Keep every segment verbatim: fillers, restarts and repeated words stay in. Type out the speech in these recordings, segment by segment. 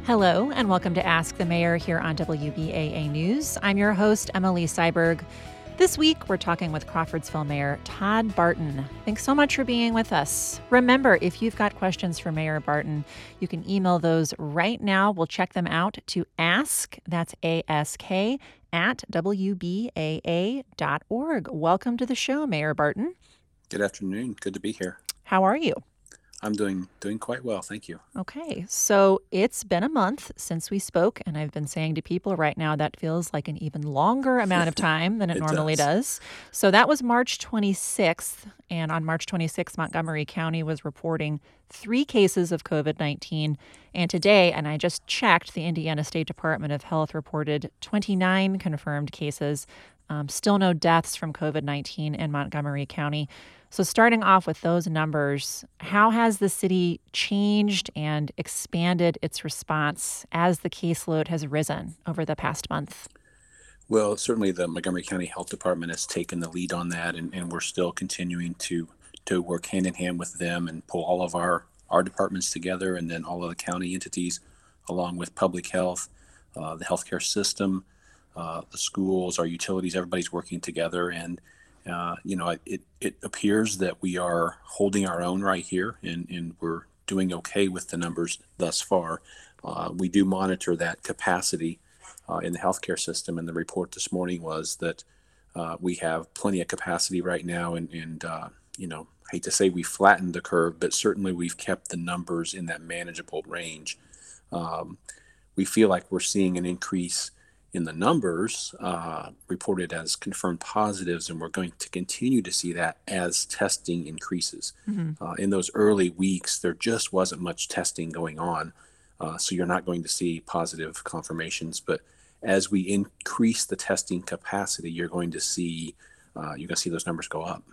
Hello, and welcome to Ask the Mayor here on W B A A News. I'm your host, Emily Seiberg. This week, we're talking with Crawfordsville Mayor Todd Barton. Thanks so much for being with us. Remember, if you've got questions for Mayor Barton, you can email those right now. We'll check them out to ask, that's A S K, at W B A A dot org. Welcome to the show, Mayor Barton. Good afternoon. Good to be here. How are you? I'm doing doing quite well, thank you. Okay, so it's been a month since we spoke, and I've been saying to people right now that feels like an even longer amount of time than it, It normally does. does. So that was March twenty-sixth, and on March twenty-sixth, Montgomery County was reporting three cases of COVID nineteen. And today, and I just checked, the Indiana State Department of Health reported twenty-nine confirmed cases. Um, still no deaths from COVID nineteen in Montgomery County. So starting off with those numbers, how has the city changed and expanded its response as the caseload has risen over the past month? Well, certainly the Montgomery County Health Department has taken the lead on that, and, and we're still continuing to to work hand in hand with them and pull all of our, our departments together, and then all of the county entities, along with public health, uh, the healthcare system, uh, the schools, our utilities, everybody's working together. And Uh, you know, it, it appears that we are holding our own right here, and, and we're doing okay with the numbers thus far. Uh, we do monitor that capacity uh, in the healthcare system, and the report this morning was that uh, we have plenty of capacity right now, and, and uh, you know, I hate to say we flattened the curve, but certainly we've kept the numbers in that manageable range. Um, we feel like we're seeing an increase in the numbers uh, reported as confirmed positives, and we're going to continue to see that as testing increases. hmm Uh, in those early weeks, there just wasn't much testing going on, uh, so you're not going to see positive confirmations. But as we increase the testing capacity, you're going to see uh, you're going to see those numbers go up.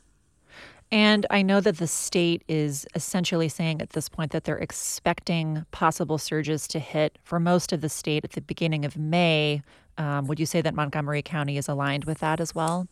And I know that the state is essentially saying at this point that they're expecting possible surges to hit for most of the state at the beginning of May. Um, would you say that Montgomery County is aligned with that as well?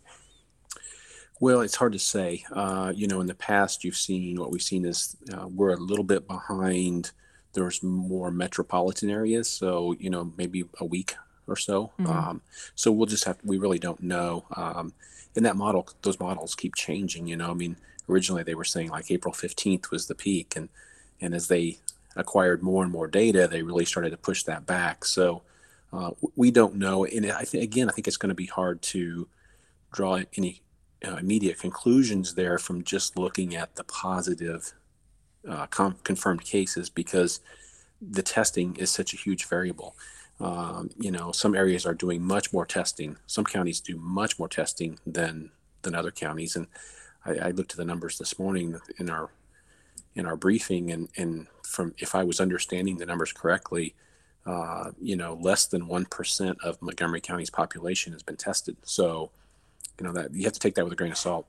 Well, it's hard to say. Uh, you know, in the past, you've seen what we've seen is uh, we're a little bit behind. There's more metropolitan areas, so you know, maybe a week or so. hmm Um, so we'll just have. We really don't know. Um, and that model, those models keep changing. You know, I mean, originally they were saying like April fifteenth was the peak, and and as they acquired more and more data, they really started to push that back. So uh, we don't know. And I think again, I think it's going to be hard to draw any uh, immediate conclusions there from just looking at the positive uh, com- confirmed cases, because the testing is such a huge variable. Um, you know, some areas are doing much more testing. Some counties do much more testing than than other counties. And I, I looked at the numbers this morning in our in our briefing, and and from if I was understanding the numbers correctly, uh, you know, less than one percent of Montgomery County's population has been tested. So you know that you have to take that with a grain of salt.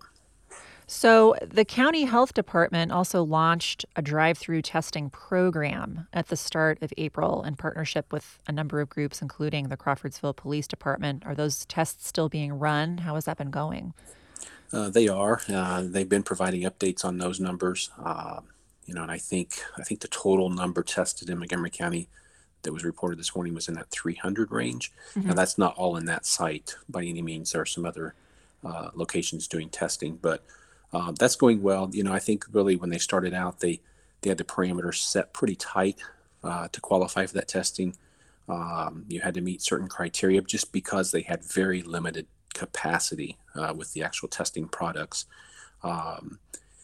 So, the county health department also launched a drive through testing program at the start of April in partnership with a number of groups, including the Crawfordsville Police Department. Are those tests still being run? How has that been going? Uh, they are. Uh, they've been providing updates on those numbers. Uh, you know, and I think I think the total number tested in Montgomery County that was reported this morning was in that three hundred range. Now, hmm that's not all in that site by any means. There are some other uh, locations doing testing, but uh, that's going well. You know, I think really when they started out, they they had the parameters set pretty tight uh, to qualify for that testing. Um, you had to meet certain criteria just because they had very limited capacity uh, with the actual testing products. Um,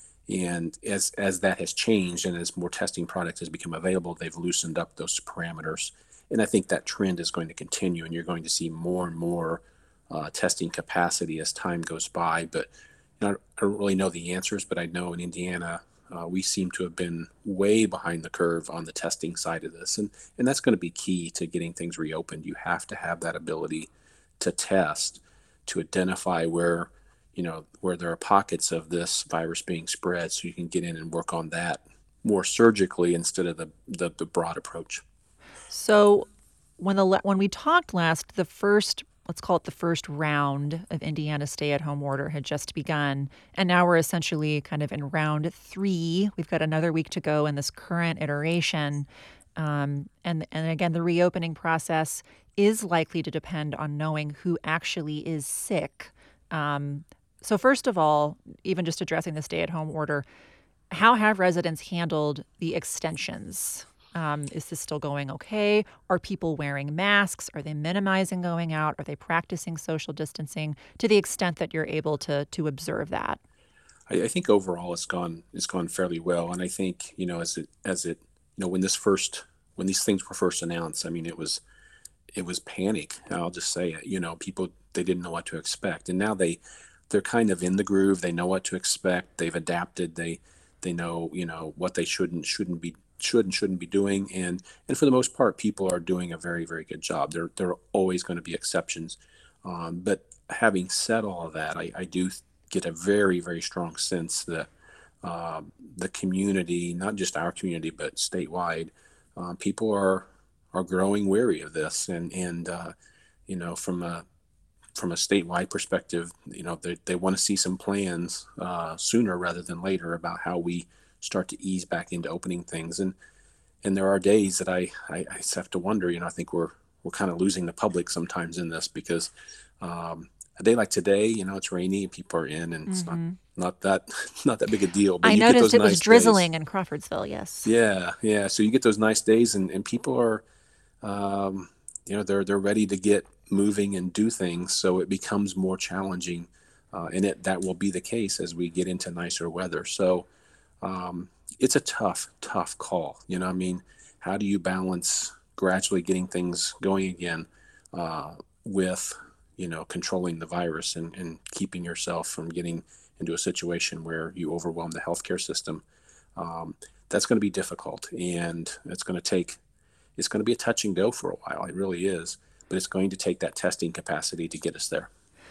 and as as that has changed and as more testing product has become available, they've loosened up those parameters. And I think that trend is going to continue, and you're going to see more and more uh, testing capacity as time goes by. But you know, I don't really know the answers, but I know in Indiana, uh, we seem to have been way behind the curve on the testing side of this. And, and that's going to be key to getting things reopened. You have to have that ability to test, to identify where you know, where there are pockets of this virus being spread, so you can get in and work on that more surgically instead of the the, the broad approach. So, when the la- when we talked last, the first, let's call it the first round of Indiana's stay-at-home order had just begun, and now we're essentially kind of in round three. We've got another week to go in this current iteration. Um, and and again, the reopening process is likely to depend on knowing who actually is sick. Um, so first of all, even just addressing the stay-at-home order, how have residents handled the extensions? Um, is this still going okay? Are people wearing masks? Are they minimizing going out? Are they practicing social distancing to the extent that you're able to to observe that? I, I think overall it's gone it's gone fairly well, and I think you know as it as it you know when this first when these things were first announced, I mean it was it was panic. I'll just say it. You know, people they didn't know what to expect, and now they they're kind of in the groove. They know what to expect. They've adapted. They they know you know what they should and shouldn't be should and shouldn't be doing, and and for the most part, people are doing a very very good job. There there are always going to be exceptions, um, but having said all of that, I, I do get a very very strong sense that um, the community, not just our community, but statewide, uh, people are are growing weary of this, and and uh, you know from a from a statewide perspective, you know they they want to see some plans uh, sooner rather than later about how we start to ease back into opening things. And and there are days that I I, I just have to wonder. You know, I think we're we're kind of losing the public sometimes in this because um, a day like today, you know, it's rainy and people are in, and it's not Hmm. not that not that big a deal. But I you get noticed those it was nice days. drizzling in Crawfordsville. Yes. Yeah, yeah. So you get those nice days, and, and people are, um, you know, they're they're ready to get moving and do things. So it becomes more challenging, uh, and it that will be the case as we get into nicer weather. So um, it's a tough, tough call. You know, I mean, how do you balance gradually getting things going again uh, with, you know, controlling the virus and, and keeping yourself from getting into a situation where you overwhelm the healthcare system? Um, that's going to be difficult, and it's going to take, it's going to be a touch and go for a while. It really is, but it's going to take that testing capacity to get us there.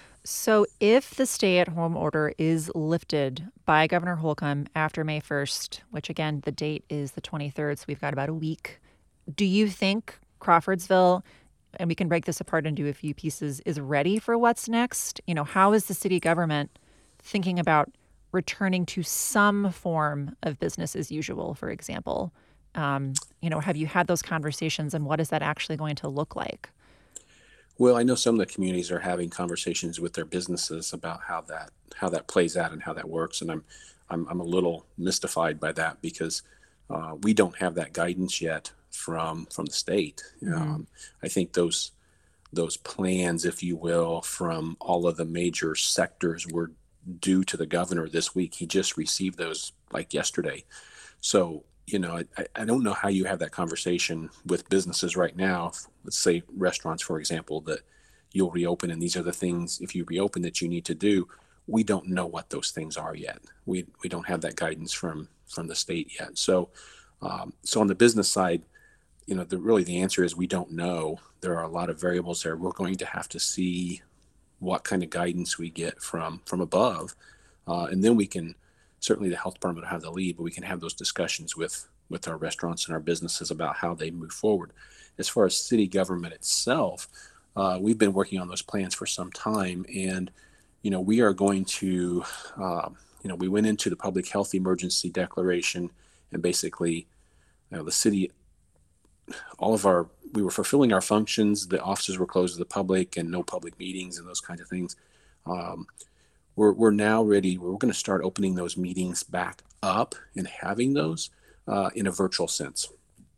So, if the stay at home order is lifted by Governor Holcomb after May first, which again, the date is the twenty-third, so we've got about a week, do you think Crawfordsville, and we can break this apart into a few pieces, is ready for what's next? You know, how is the city government thinking about returning to some form of business as usual, for example? Um, you know, have you had those conversations and what is that actually going to look like? Well, I know some of the communities are having conversations with their businesses about how that how that plays out and how that works, and I'm I'm, I'm a little mystified by that because uh, we don't have that guidance yet from from the state. Hmm. Um, I think those those plans, if you will, from all of the major sectors were due to the governor this week. He just received those like yesterday. So, you know, I, I don't know how you have that conversation with businesses right now. Let's say restaurants, for example, that you'll reopen and these are the things, if you reopen, that you need to do. We don't know what those things are yet. We, we don't have that guidance from, from the state yet. So, um, so on the business side, you know, the, really the answer is we don't know. There are a lot of variables there. We're going to have to see what kind of guidance we get from from above, uh, and then we can certainly the health department will have the lead, but we can have those discussions with with our restaurants and our businesses about how they move forward. As far as city government itself, uh, we've been working on those plans for some time, and you know we are going to, uh, you know, we went into the public health emergency declaration, and basically, you know, the city all of our we were fulfilling our functions. The offices were closed to the public and no public meetings and those kinds of things. Um, we're, we're now ready. We're going to start opening those meetings back up and having those uh, in a virtual sense.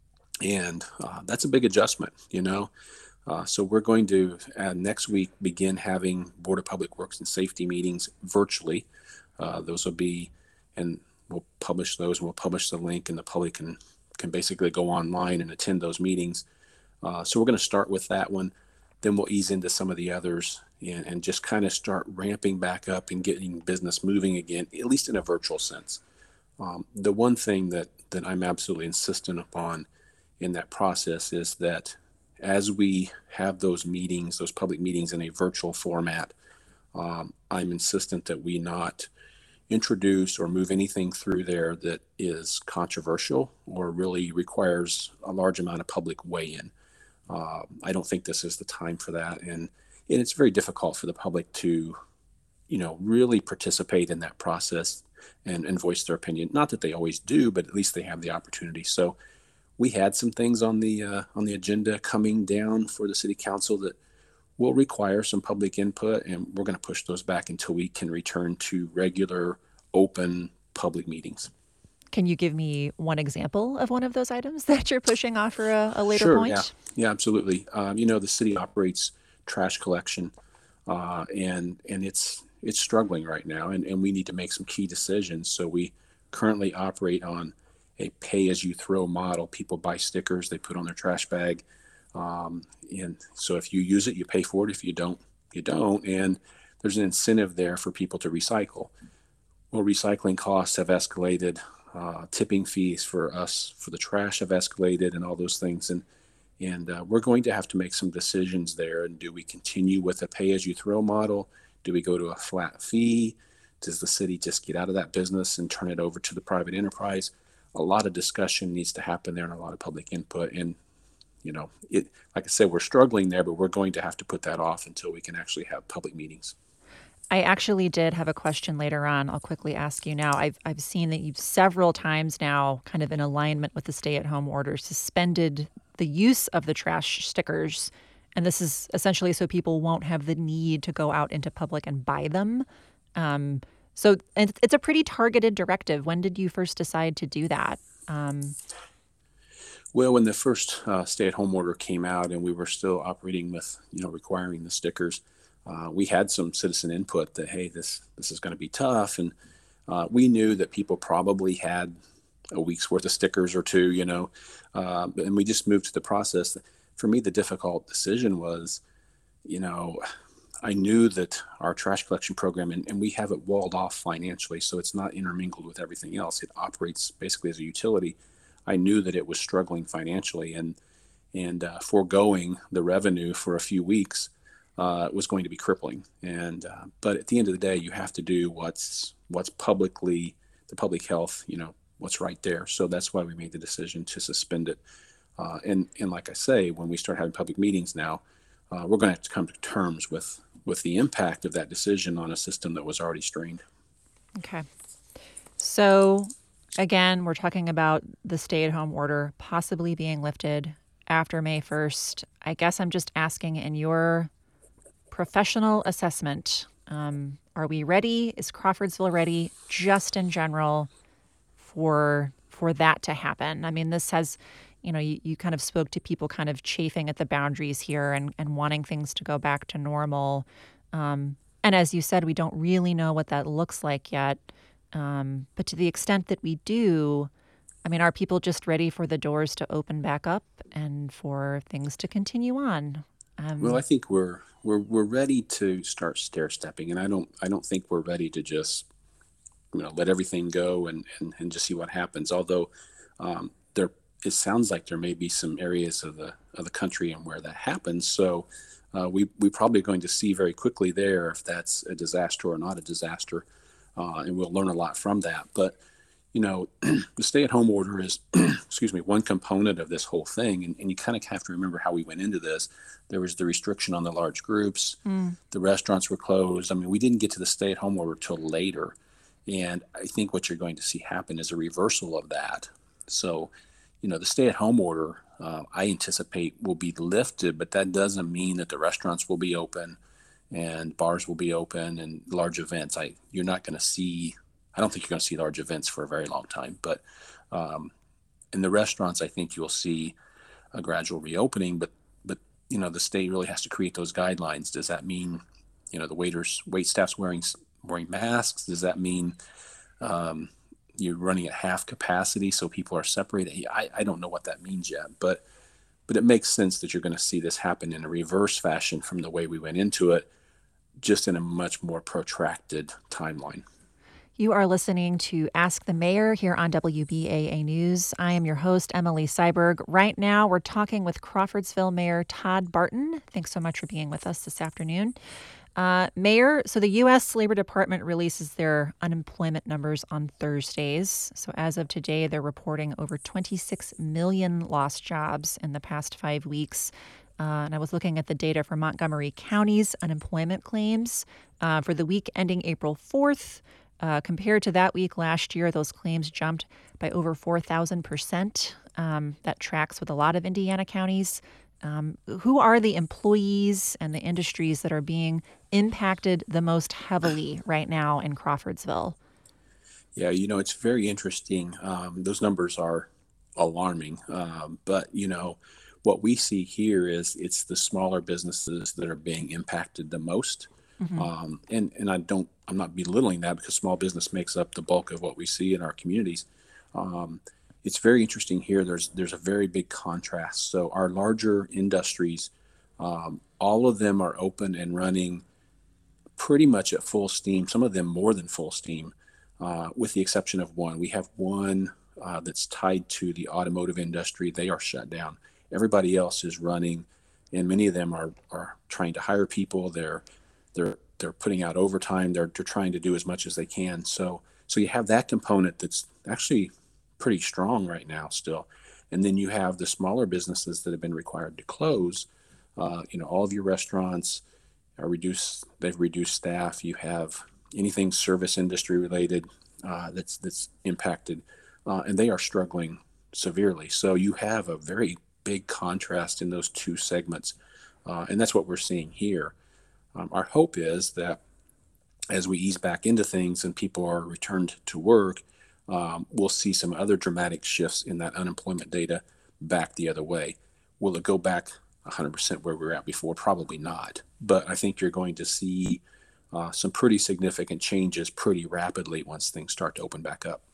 And uh, that's a big adjustment, you know. Uh, so we're going to uh, next week begin having Board of Public Works and Safety meetings virtually. Uh, those will be, and we'll publish those, and we'll publish the link, and the public can can basically go online and attend those meetings. Uh, so we're going to start with that one. Then we'll ease into some of the others and, and just kind of start ramping back up and getting business moving again, at least in a virtual sense. Um, the one thing that, that I'm absolutely insistent upon in that process is that as we have those meetings, those public meetings in a virtual format, um, I'm insistent that we not introduce or move anything through there that is controversial or really requires a large amount of public weigh-in. Uh, I don't think this is the time for that, and and it's very difficult for the public to, you know, really participate in that process and, and voice their opinion. Not that they always do, but at least they have the opportunity. So we had some things on the uh, on the agenda coming down for the city council that will require some public input, and we're going to push those back until we can return to regular, open public meetings. Can you give me one example of one of those items that you're pushing off for a, a later Sure, point? yeah, yeah, absolutely. Um, you know, the city operates trash collection, uh, and and it's it's struggling right now, and, and we need to make some key decisions. So we currently operate on a pay-as-you-throw model. People buy stickers, they put on their trash bag, um, and so if you use it, you pay for it. If you don't, you don't, and there's an incentive there for people to recycle. Well, recycling costs have escalated. Uh, tipping fees for us for the trash have escalated, and all those things, and and uh, we're going to have to make some decisions there. And do we continue with a pay-as-you-throw model? Do we go to a flat fee? Does the city just get out of that business and turn it over to the private enterprise? A lot of discussion needs to happen there, and a lot of public input. And you know, it like I said, we're struggling there, but we're going to have to put that off until we can actually have public meetings. I actually did have a question later on. I'll quickly ask you now. I've I've seen that you've several times now, kind of in alignment with the stay-at-home order, suspended the use of the trash stickers. And this is essentially so people won't have the need to go out into public and buy them. Um, so and it's a pretty targeted directive. When did you first decide to do that? Um, Well, when the first uh, stay-at-home order came out, and we were still operating with, you know, requiring the stickers, uh, we had some citizen input that, hey, this this is going to be tough, and uh, we knew that people probably had a week's worth of stickers or two, you know, uh, and we just moved to the process. For me, the difficult decision was, you know, I knew that our trash collection program, and, and we have it walled off financially, so it's not intermingled with everything else. It operates basically as a utility. I knew that it was struggling financially, and and uh, foregoing the revenue for a few weeks uh, was going to be crippling. And uh, but at the end of the day, you have to do what's what's publicly the public health, you know, what's right there. So that's why we made the decision to suspend it. Uh, and and like I say, when we start having public meetings now, uh, we're going to have to come to terms with with the impact of that decision on a system that was already strained. okay. So again, we're talking about the stay-at-home order possibly being lifted after May first. I guess I'm just asking, in your professional assessment, um, are we ready? Is Crawfordsville ready, just in general, for for that to happen? I mean, this has, you know, you, you kind of spoke to people kind of chafing at the boundaries here and, and wanting things to go back to normal. Um, and as you said, we don't really know what that looks like yet. Um, but to the extent that we do, I mean, are people just ready for the doors to open back up and for things to continue on? Well, I Um, think we're we're we're ready to start stair stepping, and I don't I don't think we're ready to just, you know, let everything go and and, and just see what happens. Although um, there it sounds like there may be some areas of the of the country and where that happens. So uh, we we probably going to see very quickly there if that's a disaster or not a disaster, uh, and we'll learn a lot from that. But you know, the stay-at-home order is, excuse me, one component of this whole thing, and, and you kind of have to remember how we went into this. There was the restriction on the large groups. mm, The restaurants were closed. I mean, we didn't get to the stay-at-home order till later, and I think what you're going to see happen is a reversal of that. So, you know, the stay-at-home order, uh, I anticipate will be lifted, but that doesn't mean that the restaurants will be open and bars will be open and large events. I you're not going to see. I don't think you're going to see large events for a very long time, but um, in the restaurants, I think you'll see a gradual reopening. But but you know, the state really has to create those guidelines. Does that mean, you know, the waiters, wait staff's wearing wearing masks? Does that mean um, you're running at half capacity so people are separated? I, I don't know what that means yet, but but it makes sense that you're going to see this happen in a reverse fashion from the way we went into it, just in a much more protracted timeline. You are listening to Ask the Mayor here on W B A A News. I am your host, Emily Seiberg. Right now, we're talking with Crawfordsville Mayor Todd Barton. Thanks so much for being with us this afternoon. Uh, Mayor, so the U S Labor Department releases their unemployment numbers on Thursdays. So as of today, they're reporting over twenty-six million lost jobs in the past five weeks. Uh, and I was looking at the data for Montgomery County's unemployment claims uh, for the week ending April fourth. Uh, compared to that week last year, those claims jumped by over four thousand percent. um, that tracks with a lot of Indiana counties. Um, who are the employees and the industries that are being impacted the most heavily right now in Crawfordsville? Yeah, you know, it's very interesting. Um, those numbers are alarming. Um, but, you know, what we see here is it's the smaller businesses that are being impacted the most. Hmm. Um, and, and I don't, I'm not belittling that because small business makes up the bulk of what we see in our communities. Um, it's very interesting here. There's, there's a very big contrast. So our larger industries, um, all of them are open and running pretty much at full steam, some of them more than full steam, uh, with the exception of one. We have one uh, that's tied to the automotive industry. They are shut down. Everybody else is running, and many of them are, are trying to hire people. They're they're they're putting out overtime. They're they're trying to do as much as they can. So so you have that component that's actually pretty strong right now still, and then you have the smaller businesses that have been required to close. Uh, you know, all of your restaurants, are reduced. They've reduced staff. You have anything service industry related uh, that's that's impacted, uh, and they are struggling severely. So you have a very big contrast in those two segments, uh, and that's what we're seeing here. Um, our hope is that as we ease back into things and people are returned to work, um, we'll see some other dramatic shifts in that unemployment data back the other way. Will it go back one hundred percent where we were at before? Probably not. But I think you're going to see uh, some pretty significant changes pretty rapidly once things start to open back up.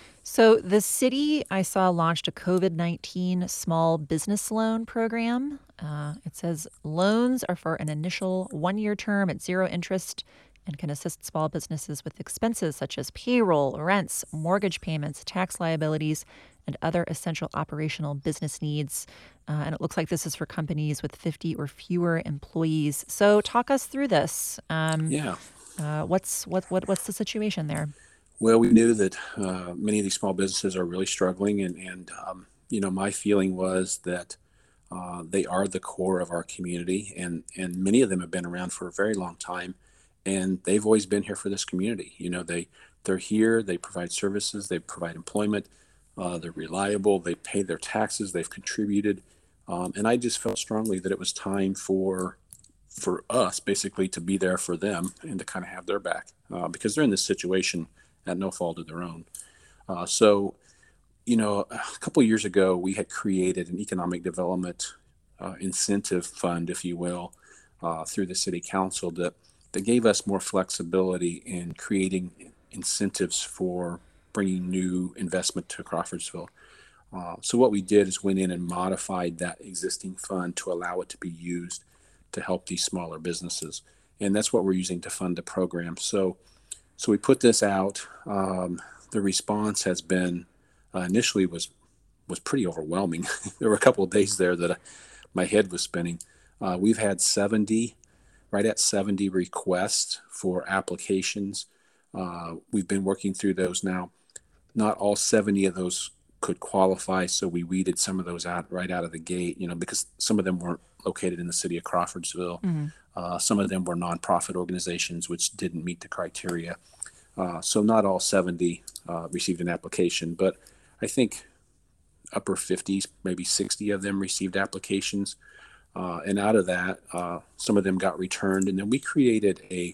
So, the city I saw launched a COVID nineteen small business loan program. Uh, it says loans are for an initial one year term at zero interest and can assist small businesses with expenses such as payroll, rents, mortgage payments, tax liabilities, and other essential operational business needs. Uh, and it looks like this is for companies with fifty or fewer employees. So, talk us through this. Um, Yeah. uh, what's what, what what's the situation there? Well, we knew that uh, many of these small businesses are really struggling, and and um, you know, my feeling was that uh, they are the core of our community, and and many of them have been around for a very long time, and they've always been here for this community. You know, they they're here, they provide services, they provide employment, uh, they're reliable, they pay their taxes, they've contributed, um, and I just felt strongly that it was time for for us basically to be there for them and to kind of have their back uh, because they're in this situation at no fault of their own. Uh, so, you know, a couple of years ago, we had created an economic development uh, incentive fund, if you will, uh, through the city council that, that gave us more flexibility in creating incentives for bringing new investment to Crawfordsville. Uh, so what we did is went in and modified that existing fund to allow it to be used to help these smaller businesses. And that's what we're using to fund the program. So so we put this out. Um, the response has been uh, initially was was pretty overwhelming. There were a couple of days there that I, my head was spinning. Uh, we've had seventy, right at seventy requests for applications. Uh, we've been working through those now. Not all seventy of those could qualify, so we weeded some of those out right out of the gate. You know, because some of them weren't located in the city of Crawfordsville. Hmm. Uh, some of them were nonprofit organizations which didn't meet the criteria. Uh, so not all seventy uh, received an application, but I think upper fifties, maybe sixty of them received applications. Uh, and out of that, uh, some of them got returned. And then we created a,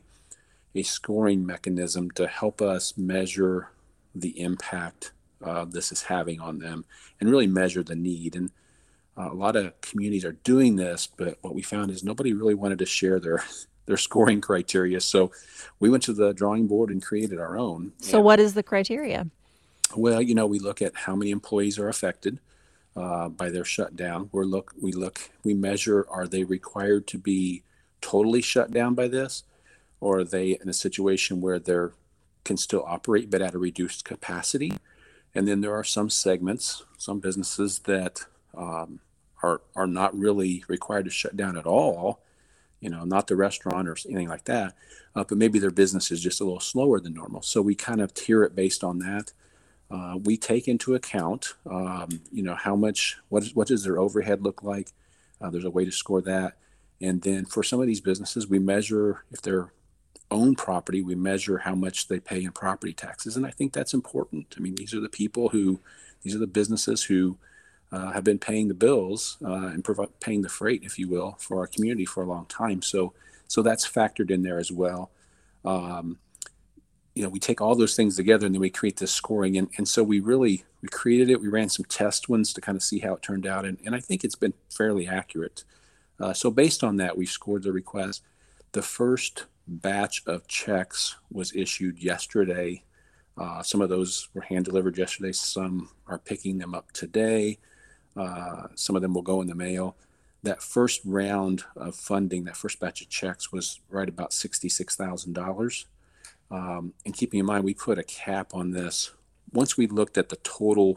a scoring mechanism to help us measure the impact uh, this is having on them and really measure the need. And uh, a lot of communities are doing this, but what we found is nobody really wanted to share their their scoring criteria. So we went to the drawing board and created our own. So, And what is the criteria? well, you know, we look at how many employees are affected uh, by their shutdown. We're look we look we measure, are they required to be totally shut down by this, or are they in a situation where they can still operate but at a reduced capacity? And then there are some segments, some businesses that um, are are not really required to shut down at all. You know, not the restaurant or anything like that, uh, but maybe their business is just a little slower than normal. So we kind of tier it based on that. Uh, we take into account, um, you know, how much, what, is, what does their overhead look like? Uh, there's a way to score that. And then for some of these businesses, we measure if they're own property, we measure how much they pay in property taxes. And I think that's important. I mean, these are the people who, these are the businesses who uh, have been paying the bills uh, and prov- paying the freight, if you will, for our community for a long time. So, so that's factored in there as well. Um, you know, we take all those things together and then we create this scoring. And, and so we really, we created it. We ran some test ones to kind of see how it turned out. And, and I think it's been fairly accurate. Uh, so based on that, we scored the request. The first batch of checks was issued yesterday. Uh, some of those were hand delivered yesterday. Some are picking them up today. Uh, some of them will go in the mail. That first round of funding, that first batch of checks was right about sixty-six thousand dollars. Um, and keeping in mind, we put a cap on this. Once we looked at the total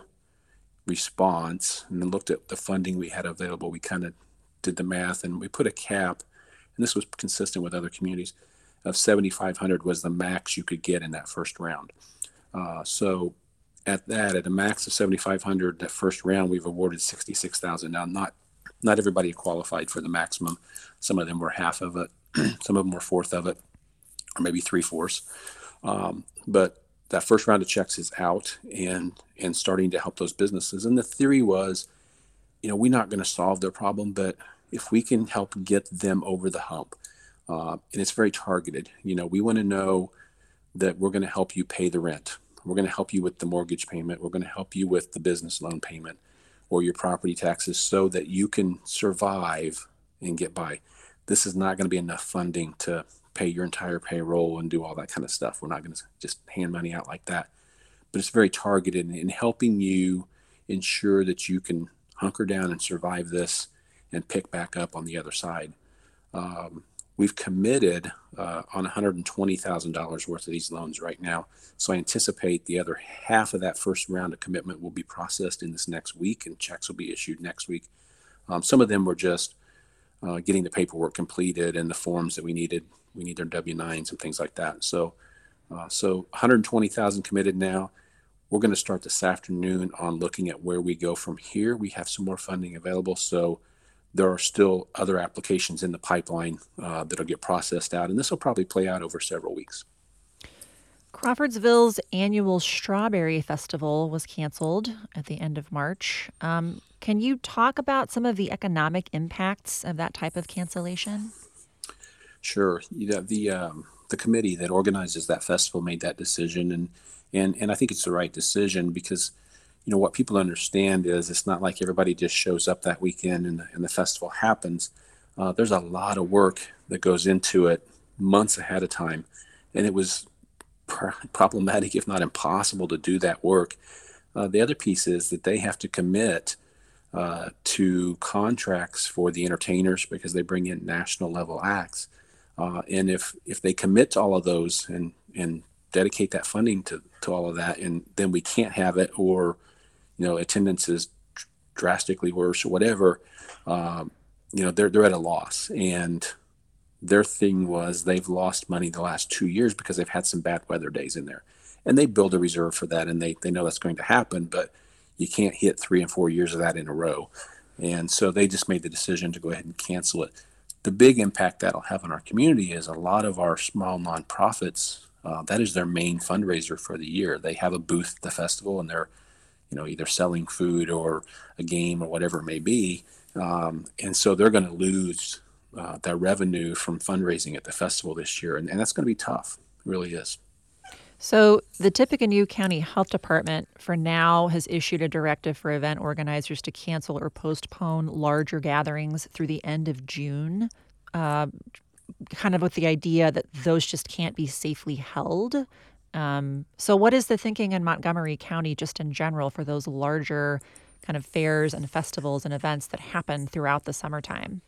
response and then looked at the funding we had available, we kind of did the math and we put a cap, and this was consistent with other communities, of seventy-five hundred was the max you could get in that first round. Uh, so at that, at a max of seventy-five hundred, that first round, we've awarded sixty-six thousand. Now, not not everybody qualified for the maximum. Some of them were half of it. Some of them were fourth of it, or maybe three fourths. Um, but that first round of checks is out and and starting to help those businesses. And the theory was, you know, we're not going to solve their problem, but if we can help get them over the hump, uh, and it's very targeted. You know, we want to know that we're going to help you pay the rent. We're going to help you with the mortgage payment. We're going to help you with the business loan payment or your property taxes so that you can survive and get by. This is not going to be enough funding to pay your entire payroll and do all that kind of stuff. We're not going to just hand money out like that. But it's very targeted in helping you ensure that you can hunker down and survive this and pick back up on the other side. Um, we've committed uh, on one hundred twenty thousand dollars worth of these loans right now. So I anticipate the other half of that first round of commitment will be processed in this next week and checks will be issued next week. Um, some of them were just uh, getting the paperwork completed and the forms that we needed. We need their W nines and things like that. So, uh, so one hundred twenty thousand committed now. We're going to start this afternoon on looking at where we go from here. We have some more funding available. So there are still other applications in the pipeline uh, that'll get processed out. And this will probably play out over several weeks. Crawfordsville's annual Strawberry Festival was canceled at the end of March. Um, can you talk about some of the economic impacts of that type of cancellation? Sure. You know, the um, the committee that organizes that festival made that decision, and and and I think it's the right decision because, you know, what people understand is it's not like everybody just shows up that weekend and the, and the festival happens. Uh, there's a lot of work that goes into it months ahead of time, and it was pr- problematic, if not impossible, to do that work. Uh, the other piece is that they have to commit uh, to contracts for the entertainers because they bring in national level acts. Uh, and if if they commit to all of those and and dedicate that funding to, to all of that, and then we can't have it, or you know attendance is dr- drastically worse or whatever, um, you know they're they're at a loss. And their thing was they've lost money the last two years because they've had some bad weather days in there, and they build a reserve for that, and they they know that's going to happen, but you can't hit three and four years of that in a row. And so they just made the decision to go ahead and cancel it. The big impact that'll have on our community is a lot of our small nonprofits. Uh, that is their main fundraiser for the year. They have a booth at the festival, and they're, you know, either selling food or a game or whatever it may be. Um, and so they're going to lose uh, that revenue from fundraising at the festival this year, and, and that's going to be tough. It really is. So, the Tippecanoe County Health Department for now has issued a directive for event organizers to cancel or postpone larger gatherings through the end of June, uh, kind of with the idea that those just can't be safely held. Um, so, what is the thinking in Montgomery County just in general for those larger kind of fairs and festivals and events that happen throughout the summertime?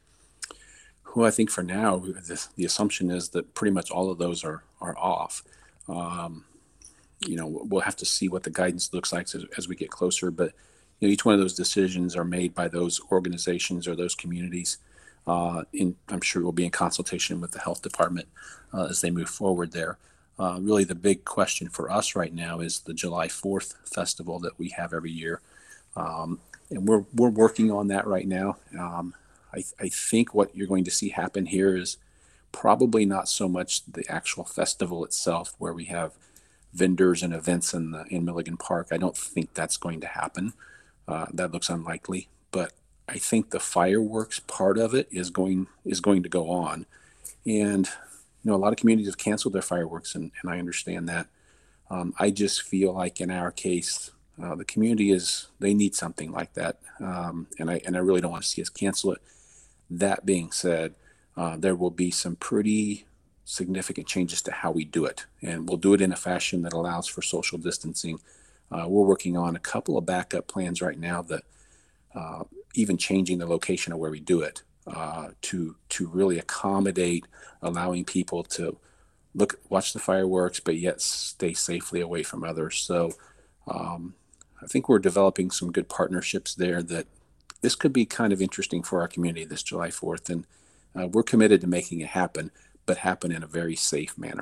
Well, I think for now, the, the assumption is that pretty much all of those are, are off. Um, you know, we'll have to see what the guidance looks like as, as we get closer. But you know, each one of those decisions are made by those organizations or those communities. Uh, in, I'm sure we'll be in consultation with the health department uh, as they move forward there. Uh, really, the big question for us right now is the July fourth festival that we have every year, um, and we're we're working on that right now. Um, I, I think what you're going to see happen here is probably not so much the actual festival itself, where we have vendors and events in the in Milligan Park. I don't think that's going to happen. Uh, that looks unlikely, but I think the fireworks part of it is going is going to go on. And you know, a lot of communities have canceled their fireworks, and, and I understand that. Um, I just feel like in our case, uh, the community is they need something like that, um, and I and I really don't want to see us cancel it. That being said, uh, there will be some pretty significant changes to how we do it, and we'll do it in a fashion that allows for social distancing. Uh, we're working on a couple of backup plans right now that uh, even changing the location of where we do it uh, to to really accommodate allowing people to look watch the fireworks, but yet stay safely away from others. So um, I think we're developing some good partnerships there that this could be kind of interesting for our community this July fourth, and uh, we're committed to making it happen, but happen in a very safe manner.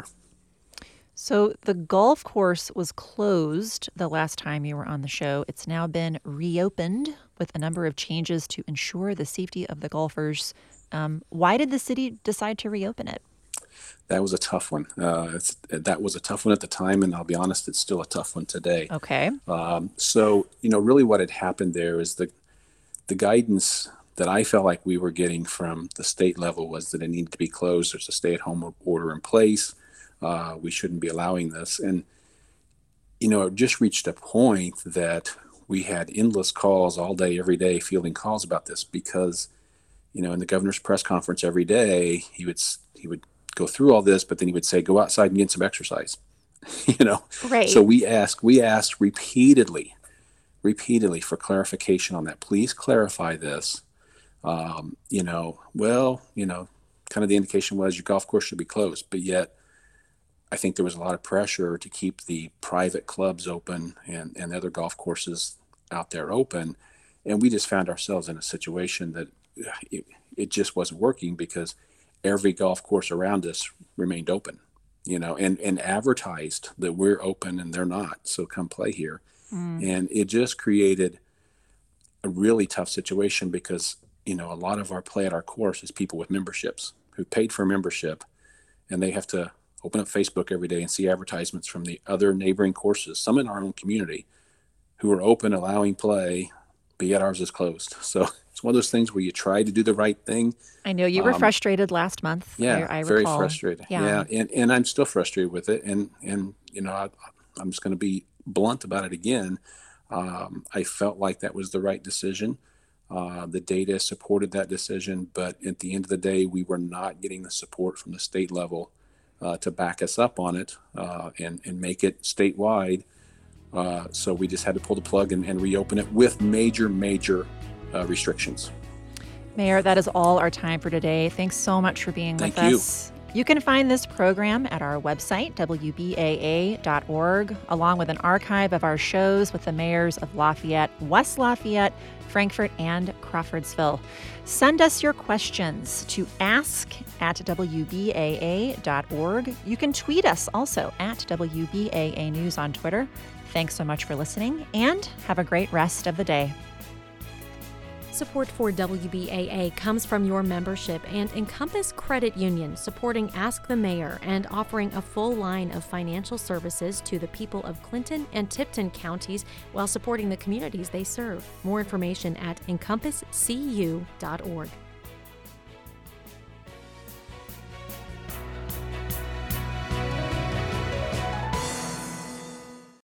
So the golf course was closed the last time you were on the show. It's now been reopened with a number of changes to ensure the safety of the golfers. Um, why did the city decide to reopen it? That was a tough one. Uh, it's, that was a tough one at the time, and I'll be honest, it's still a tough one today. Okay. Um, so, you know, really what had happened there is the the guidance that I felt like we were getting from the state level was that it needed to be closed. There's a stay-at-home order in place. Uh, we shouldn't be allowing this. And, you know, it just reached a point that we had endless calls all day, every day, fielding calls about this because, you know, in the governor's press conference every day, he would he would go through all this, but then he would say, go outside and get some exercise, you know? Right. So we asked, we asked repeatedly, repeatedly for clarification on that. Please clarify this. Um, you know, well, you know, kind of the indication was your golf course should be closed, but yet I think there was a lot of pressure to keep the private clubs open and, and other golf courses out there open. And we just found ourselves in a situation that it, it just wasn't working because every golf course around us remained open, you know, and, and advertised that we're open and they're not. So come play here. Mm. And it just created a really tough situation because, you know, a lot of our play at our course is people with memberships who paid for a membership, and they have to open up Facebook every day and see advertisements from the other neighboring courses, some in our own community, who are open, allowing play, but yet ours is closed. So it's one of those things where you try to do the right thing. I know you were um, frustrated last month. Yeah, I, I very recall. frustrated. Yeah, yeah and, and I'm still frustrated with it. And, and you know, I, I'm just going to be blunt about it again. Um, I felt like that was the right decision. Uh, the data supported that decision, but at the end of the day, we were not getting the support from the state level uh, to back us up on it uh, and, and make it statewide. Uh, so we just had to pull the plug and, and reopen it with major, major uh, restrictions. Mayor, that is all our time for today. Thanks so much for being Thank with you. us. You can find this program at our website, W B A A dot org, along with an archive of our shows with the mayors of Lafayette, West Lafayette, Frankfort, and Crawfordsville. Send us your questions to ask at W B A A dot org. You can tweet us also at W B A A News on Twitter. Thanks so much for listening, and have a great rest of the day. Support for W B A A comes from your membership and Encompass Credit Union, supporting Ask the Mayor and offering a full line of financial services to the people of Clinton and Tipton counties while supporting the communities they serve. More information at encompass c u dot org.